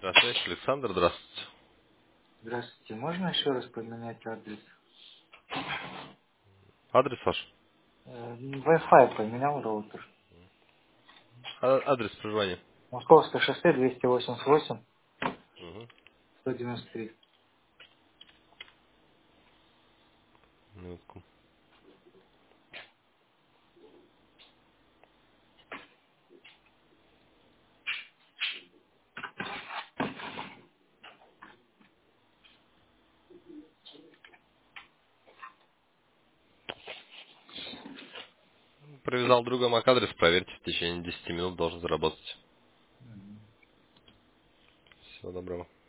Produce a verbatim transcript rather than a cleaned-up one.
Здравствуйте, Александр, здравствуйте. Здравствуйте. Можно еще раз поменять адрес? Адрес ваш? Э, Wi-Fi поменял роутер. А- адрес проживания? Московское шоссе двести восемьдесят восемь Угу. сто девяносто три. Минутку. Привязал друга мак адрес, проверьте, в течение десяти минут должен заработать. Всего доброго.